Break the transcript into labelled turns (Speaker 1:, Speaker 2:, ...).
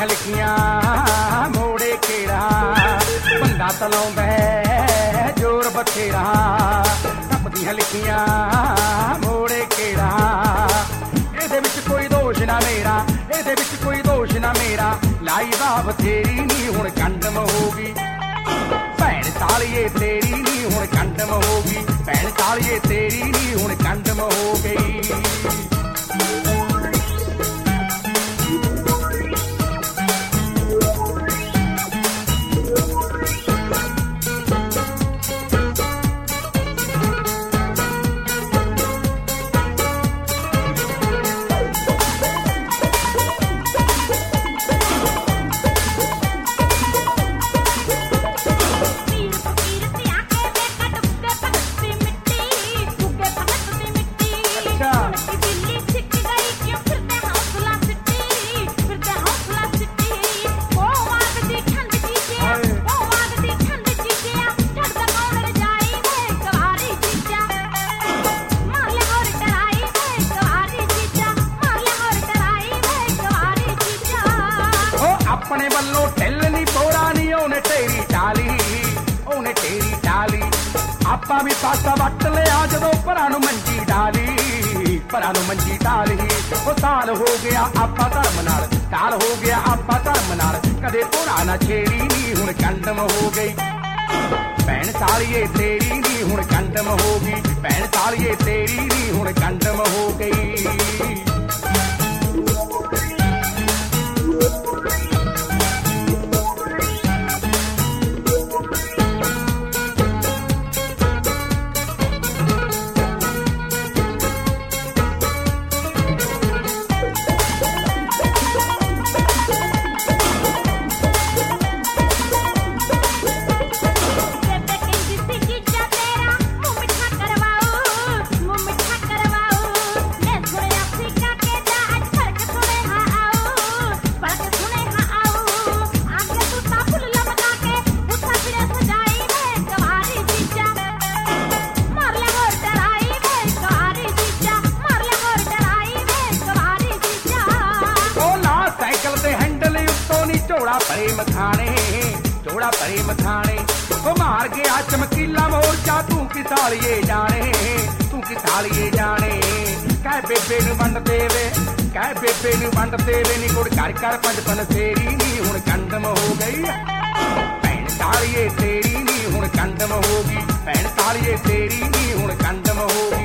Speaker 1: ਦੀਆਂ ਲਿਖੀਆਂ ਮੋੜੇ ਕਿਹੜਾ ਬੰਦਾ ਤਲਾਉਂਦਾ ਜ਼ੋਰ ਬਥੇਰਾ ਰੱਬ ਦੀਆਂ ਲਿਖੀਆਂ ਮੋੜੇ ਕਿਹੜਾ ਇਹਦੇ ਵਿੱਚ ਕੋਈ ਦੋਸ਼ ਨਾ ਮੇਰਾ ਇਹਦੇ ਵਿੱਚ ਕੋਈ ਦੋਸ਼ ਨਾ ਮੇਰਾ ਲਾਈ ਦਾ ਬਥੇਰੀ ਨੀ ਹੁਣ ਕੰਡਮ ਹੋ ਗਈ ਭੈਣ ਸਾਲੀਏ ਤੇਰੀ ਨੀ ਹੁਣ ਕੰਡਮ ਹੋ ਗਈ ਭੈਣ ਸਾਲੀਏ ਤੇਰੀ ਨੀ ਹੁਣ ਕੰਡਮ ਹੋ ਗਈ ਆਪਣੇ ਵੱਲੋਂ ਢਿੱਲ ਨੀ ਪੋੜਾ ਨੀ ਉਹਨੇ ਤੇਰੀ ਟਾਲੀ ਆਪਾਂ ਵੀ ਪਾਸਾ ਵੱਟ ਲਿਆ ਜਦੋਂ ਭਰਾ ਨੂੰ ਮੰਜੀ ਢਾਲੀ ਉਹ ਸਾਲ ਹੋ ਗਿਆ ਆਪਾਂ ਧਰਮ ਨਾਲ ਸਾਲ ਹੋ ਗਿਆ ਆਪਾਂ ਧਰਮ ਨਾਲ ਕਦੇ ਭੋਰਾ ਨਾ ਛੇੜੀ ਨੀ ਹੁਣ ਕੰਡਮ ਹੋ ਗਈ ਭੈਣ ਸਾਲੀਏ ਤੇਰੀ ਨੀ ਹੁਣ ਕੰਡਮ ਹੋ ਗਈ ਭੈਣ ਸਾਲੀਏ ਤੇਰੀ ਨੀ ਹੁਣ ਕੰਡਮ ਹੋ ਗਈ ਝੋੜਾ ਭਰੇ ਮਖਾਣੇ ਉਹ ਮਾਰ ਗਿਆ ਚਮਕੀਲਾ ਮੋਰਚਾ ਤੂੰ ਕਿ ਸਾਲੀਏ ਜਾਣੇ ਕਹਿ ਬੇਬੇ ਨੂੰ ਵੰਡ ਦੇਵੇ ਨੀ ਗੁੜ ਘਰ ਪੰਜ ਪਨਸੇਰੀ ਨੀ ਹੁਣ ਕੰਡਮ ਹੋ ਗਈ ਭੈਣ ਸਾਲੀਏ ਤੇਰੀ ਨੀ ਹੁਣ ਕੰਡਮ ਹੋ ਗਈ ਭੈਣ ਸਾਲੀਏ ਤੇਰੀ ਨੀ ਹੁਣ ਕੰਡਮ ਹੋ ਗਈ